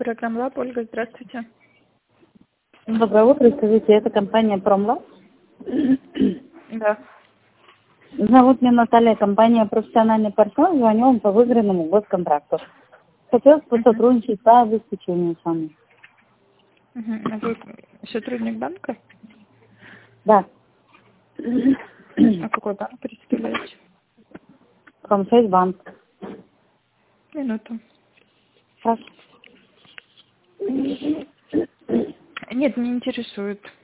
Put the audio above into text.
Программа «Лаб». Ольга, здравствуйте. Доброе утро, скажите, это компания «Промлаб»? Да. Зовут меня Наталья, компания «Профессиональный партнер», звоню вам по выигранному госконтракту. Хотелось сотрудничать по обеспечению с вами. А вы сотрудник банка? Да. А какой банк представляете? Промсвязьбанк. Минуту. Хорошо. Нет, не интересует.